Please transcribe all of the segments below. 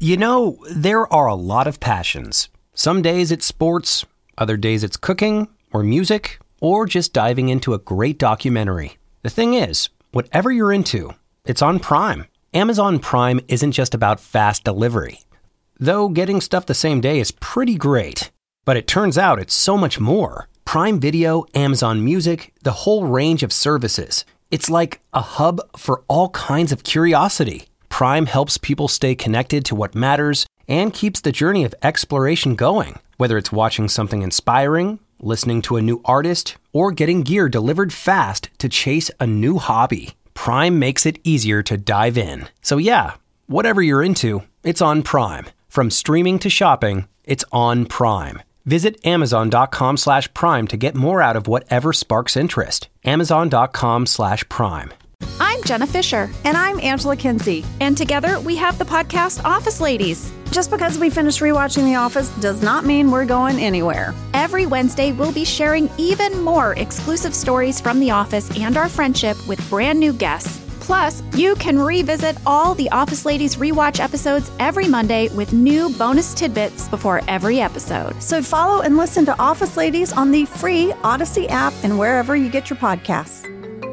You know, there are a lot of passions. Some days it's sports, other days it's cooking or music, or just diving into a great documentary. The thing is, whatever you're into, it's on Prime. Amazon Prime isn't just about fast delivery. Though getting stuff the same day is pretty great. But it turns out it's so much more. Prime Video, Amazon Music, the whole range of services. It's like a hub for all kinds of curiosity. Prime helps people stay connected to what matters and keeps the journey of exploration going. Whether it's watching something inspiring, listening to a new artist, or getting gear delivered fast to chase a new hobby, Prime makes it easier to dive in. So yeah, whatever you're into, it's on Prime. From streaming to shopping, it's on Prime. Visit Amazon.com/Prime to get more out of whatever sparks interest. Amazon.com/Prime. I'm Jenna Fisher. And I'm Angela Kinsey. And together we have the podcast Office Ladies. Just because we finished rewatching The Office does not mean we're going anywhere. Every Wednesday, we'll be sharing even more exclusive stories from The Office and our friendship with brand new guests. Plus, you can revisit all the Office Ladies rewatch episodes every Monday with new bonus tidbits before every episode. So follow and listen to Office Ladies on the free Odyssey app and wherever you get your podcasts.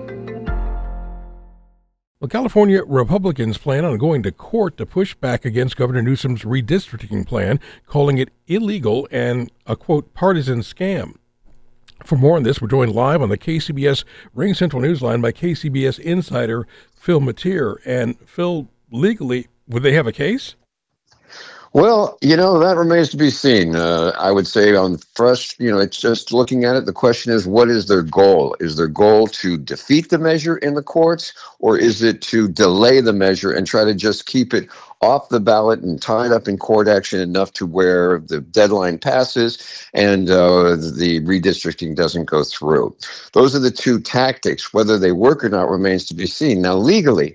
Well, California Republicans plan on going to court to push back against Governor Newsom's redistricting plan, calling it illegal and a, quote, partisan scam. For more on this, we're joined live on the KCBS Ring Central Newsline by KCBS insider Phil Matier. And Phil, legally, would they have a case? Well, that remains to be seen. I would say on first, it's just looking at it. The question is, what is their goal? Is their goal to defeat the measure in the courts, or is it to delay the measure and try to just keep it off the ballot and tied up in court action enough to where the deadline passes and the redistricting doesn't go through? Those are the two tactics. Whether they work or not remains to be seen. Now, legally,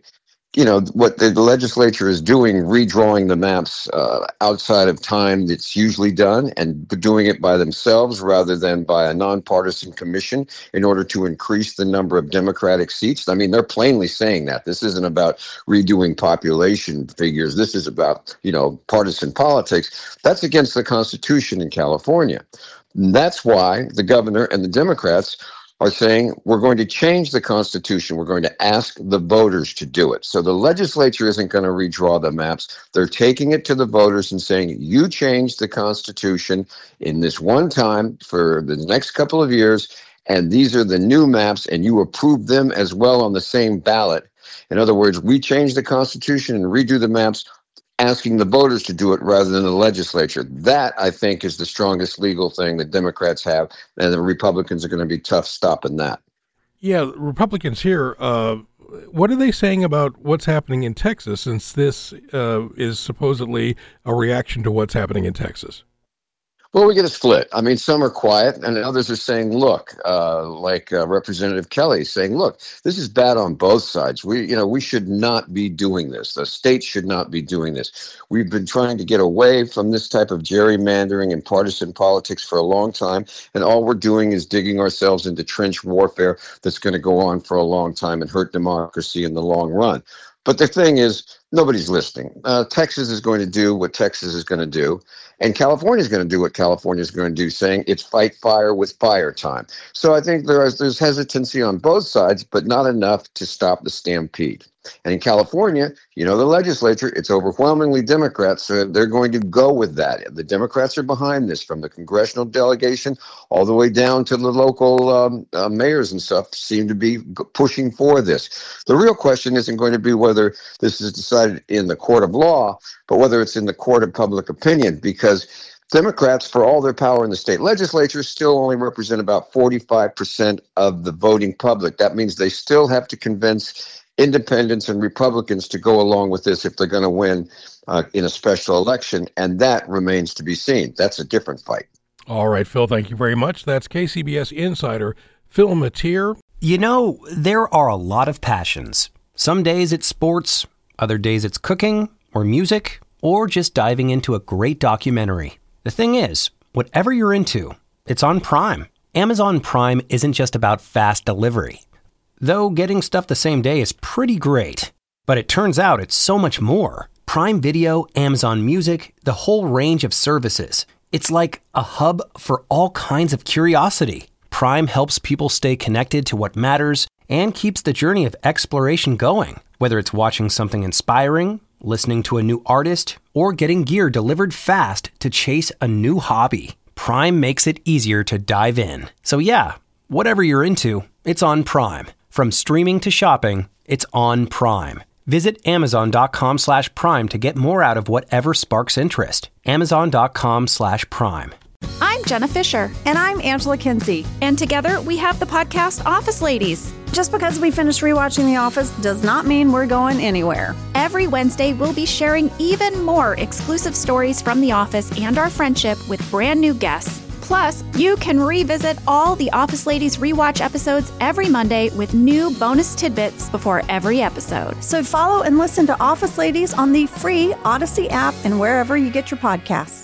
what the legislature is doing, redrawing the maps outside of time that's usually done and doing it by themselves rather than by a nonpartisan commission in order to increase the number of Democratic seats. I mean, they're plainly saying that. This isn't about redoing population figures. This is about, partisan politics. That's against the Constitution in California. And that's why the governor and the Democrats are saying we're going to change the Constitution. We're going to ask the voters to do it. So the legislature isn't going to redraw the maps. They're taking it to the voters and saying, you change the Constitution in this one time for the next couple of years, and these are the new maps, and you approve them as well on the same ballot. In other words, we change the Constitution and redo the maps, asking the voters to do it rather than the legislature. That, I think, is the strongest legal thing that Democrats have, and the Republicans are going to be tough stopping that. Yeah, Republicans here, what are they saying about what's happening in Texas, since this is supposedly a reaction to what's happening in Texas? Well, we get a split. I mean, some are quiet, and others are saying, look, like Representative Kelly saying, look, this is bad on both sides. We should not be doing this. The state should not be doing this. We've been trying to get away from this type of gerrymandering and partisan politics for a long time, and all we're doing is digging ourselves into trench warfare that's going to go on for a long time and hurt democracy in the long run. But the thing is, nobody's listening. Texas is going to do what Texas is going to do, and California is going to do what California is going to do, saying it's fight fire with fire time. So I think there's hesitancy on both sides, but not enough to stop the stampede. And in California, the legislature, it's overwhelmingly Democrats, so they're going to go with that. The Democrats are behind this, from the congressional delegation all the way down to the local mayors and stuff seem to be pushing for this. The real question isn't going to be whether this is decided in the court of law, but whether it's in the court of public opinion, because Democrats, for all their power in the state legislature, still only represent about 45% of the voting public. That means they still have to convince independents and Republicans to go along with this if they're going to win in a special election, and that remains to be seen. That's a different fight. All right, Phil, thank you very much. That's KCBS insider Phil Matier. There are a lot of passions. Some days it's sports, other days it's cooking or music, or just diving into a great documentary. The thing is, whatever you're into, it's on Prime. Amazon Prime isn't just about fast delivery. Though getting stuff the same day is pretty great, but it turns out it's so much more. Prime Video, Amazon Music, the whole range of services. It's like a hub for all kinds of curiosity. Prime helps people stay connected to what matters and keeps the journey of exploration going. Whether it's watching something inspiring, listening to a new artist, or getting gear delivered fast to chase a new hobby, Prime makes it easier to dive in. So yeah, whatever you're into, it's on Prime. From streaming to shopping, it's on Prime. Visit Amazon.com/Prime to get more out of whatever sparks interest. Amazon.com/Prime. I'm Jenna Fisher. And I'm Angela Kinsey. And together we have the podcast Office Ladies. Just because we finished rewatching The Office does not mean we're going anywhere. Every Wednesday, we'll be sharing even more exclusive stories from The Office and our friendship with brand new guests. Plus, you can revisit all the Office Ladies rewatch episodes every Monday with new bonus tidbits before every episode. So follow and listen to Office Ladies on the free Odyssey app and wherever you get your podcasts.